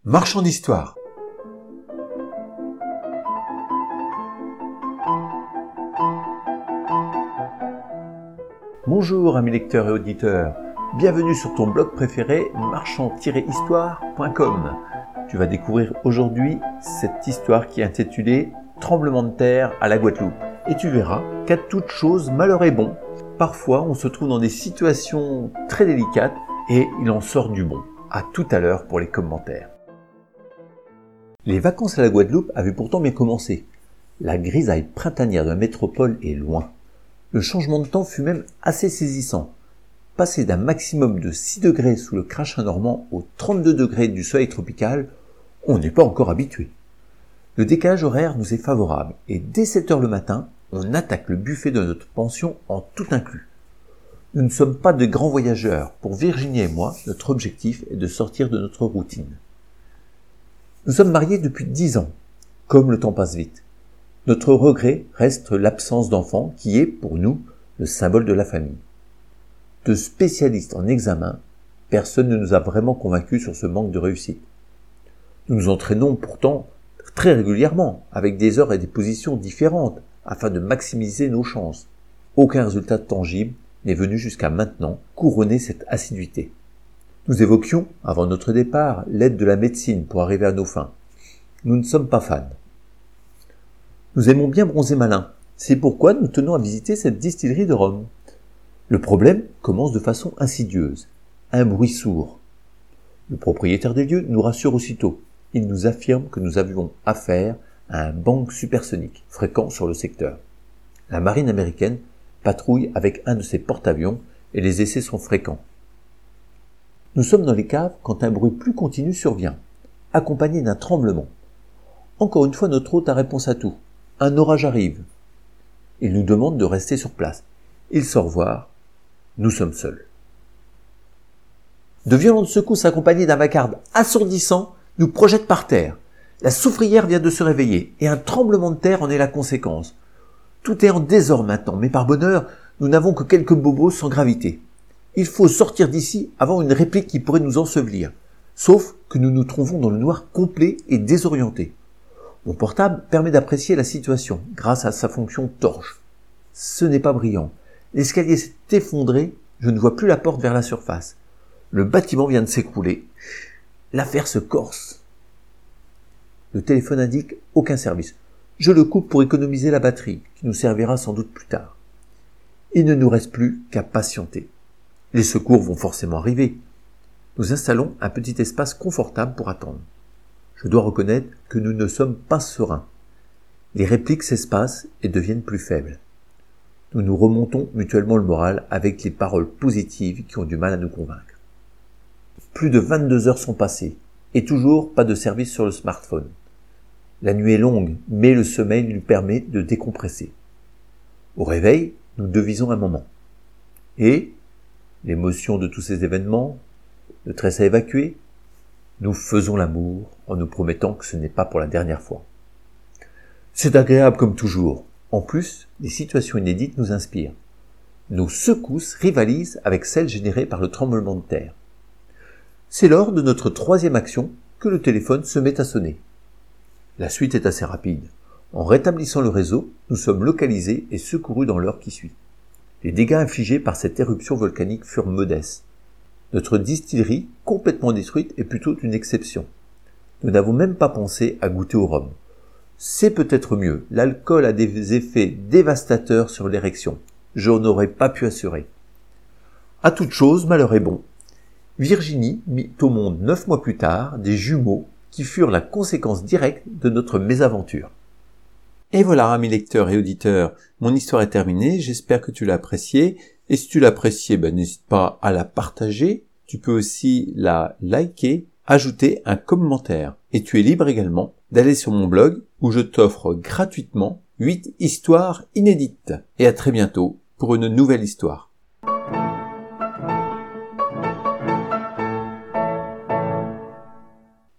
Marchand d'histoire. Bonjour amis lecteurs et auditeurs, bienvenue sur ton blog préféré marchand-histoire.com. Tu vas découvrir aujourd'hui cette histoire qui est intitulée « Tremblement de terre à la Guadeloupe ». Et tu verras qu'à toute chose, malheur est bon. Parfois, on se trouve dans des situations très délicates et il en sort du bon. À tout à l'heure pour les commentaires. Les vacances à la Guadeloupe avaient pourtant bien commencé. La grisaille printanière de la métropole est loin. Le changement de temps fut même assez saisissant. Passer d'un maximum de 6 degrés sous le crachin normand aux 32 degrés du soleil tropical, on n'est pas encore habitué. Le décalage horaire nous est favorable et dès 7 heures le matin, on attaque le buffet de notre pension en tout inclus. Nous ne sommes pas de grands voyageurs. Pour Virginie et moi, notre objectif est de sortir de notre routine. Nous sommes mariés depuis 10 ans. Comme le temps passe vite. Notre regret reste l'absence d'enfants qui est, pour nous, le symbole de la famille. De spécialistes en examen, personne ne nous a vraiment convaincus sur ce manque de réussite. Nous nous entraînons pourtant très régulièrement, avec des heures et des positions différentes, afin de maximiser nos chances. Aucun résultat tangible n'est venu jusqu'à maintenant couronner cette assiduité. Nous évoquions, avant notre départ, l'aide de la médecine pour arriver à nos fins. Nous ne sommes pas fans. Nous aimons bien bronzer malin. C'est pourquoi nous tenons à visiter cette distillerie de rhum. Le problème commence de façon insidieuse. Un bruit sourd. Le propriétaire des lieux nous rassure aussitôt. Il nous affirme que nous avions affaire à un bang supersonique, fréquent sur le secteur. La marine américaine patrouille avec un de ses porte-avions et les essais sont fréquents. Nous sommes dans les caves quand un bruit plus continu survient, accompagné d'un tremblement. Encore une fois, notre hôte a réponse à tout. Un orage arrive. Il nous demande de rester sur place. Il sort voir. Nous sommes seuls. De violentes secousses accompagnées d'un vacarme assourdissant nous projettent par terre. La soufrière vient de se réveiller et un tremblement de terre en est la conséquence. Tout est en désordre maintenant, mais par bonheur, nous n'avons que quelques bobos sans gravité. Il faut sortir d'ici avant une réplique qui pourrait nous ensevelir. Sauf que nous nous trouvons dans le noir complet et désorienté. Mon portable permet d'apprécier la situation grâce à sa fonction torche. Ce n'est pas brillant. L'escalier s'est effondré, je ne vois plus la porte vers la surface. Le bâtiment vient de s'écrouler. L'affaire se corse. Le téléphone indique aucun service. Je le coupe pour économiser la batterie, qui nous servira sans doute plus tard. Il ne nous reste plus qu'à patienter. Les secours vont forcément arriver. Nous installons un petit espace confortable pour attendre. Je dois reconnaître que nous ne sommes pas sereins. Les répliques s'espacent et deviennent plus faibles. Nous nous remontons mutuellement le moral avec les paroles positives qui ont du mal à nous convaincre. Plus de 22 heures sont passées et toujours pas de service sur le smartphone. La nuit est longue, mais le sommeil lui permet de décompresser. Au réveil, nous devisons un moment. Et l'émotion de tous ces événements, le tresse à évacuer, nous faisons l'amour en nous promettant que ce n'est pas pour la dernière fois. C'est agréable comme toujours. En plus, les situations inédites nous inspirent. Nos secousses rivalisent avec celles générées par le tremblement de terre. C'est lors de notre troisième action que le téléphone se met à sonner. La suite est assez rapide. En rétablissant le réseau, nous sommes localisés et secourus dans l'heure qui suit. Les dégâts infligés par cette éruption volcanique furent modestes. Notre distillerie, complètement détruite, est plutôt une exception. Nous n'avons même pas pensé à goûter au rhum. C'est peut-être mieux. L'alcool a des effets dévastateurs sur l'érection. Je n'aurais pas pu assurer. À toute chose, malheur est bon. Virginie mit au monde 9 mois plus tard des jumeaux qui furent la conséquence directe de notre mésaventure. Et voilà, amis lecteurs et auditeurs, mon histoire est terminée, j'espère que tu l'as appréciée, et si tu l'as appréciée, n'hésite pas à la partager, tu peux aussi la liker, ajouter un commentaire, et tu es libre également d'aller sur mon blog où je t'offre gratuitement 8 histoires inédites. Et à très bientôt pour une nouvelle histoire.